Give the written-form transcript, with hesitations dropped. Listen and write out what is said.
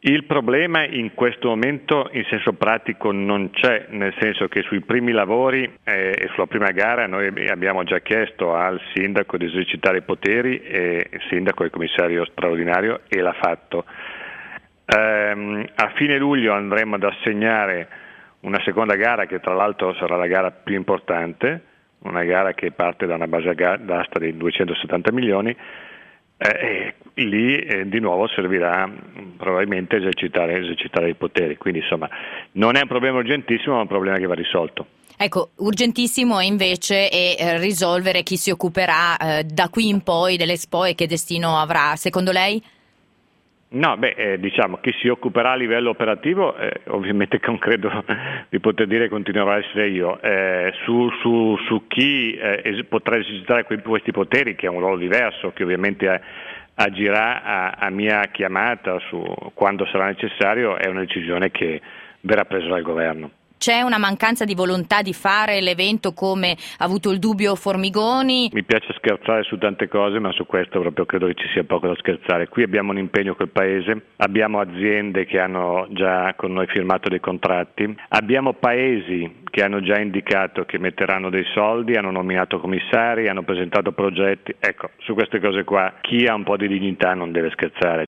Il problema in questo momento in senso pratico non c'è, nel senso che sui primi lavori e sulla prima gara noi abbiamo già chiesto al sindaco di esercitare i poteri, e il sindaco è il commissario straordinario e l'ha fatto. A fine luglio andremo ad assegnare una seconda gara che tra l'altro sarà la gara più importante, una gara che parte da una base d'asta di 270 milioni. E lì di nuovo servirà probabilmente esercitare i poteri, quindi insomma non è un problema urgentissimo, ma è un problema che va risolto. Ecco, urgentissimo invece è risolvere chi si occuperà da qui in poi dell'Expo e che destino avrà, secondo lei? No, diciamo chi si occuperà a livello operativo, ovviamente non credo di poter dire continuerò a essere io. Su chi potrà esercitare questi poteri, che è un ruolo diverso, che ovviamente agirà a mia chiamata quando sarà necessario, è una decisione che verrà presa dal governo. C'è una mancanza di volontà di fare l'evento come ha avuto il dubbio Formigoni? Mi piace scherzare su tante cose, ma su questo proprio credo che ci sia poco da scherzare. Qui abbiamo un impegno col Paese, abbiamo aziende che hanno già con noi firmato dei contratti, abbiamo paesi che hanno già indicato che metteranno dei soldi, hanno nominato commissari, hanno presentato progetti. Ecco, su queste cose qua chi ha un po' di dignità non deve scherzare.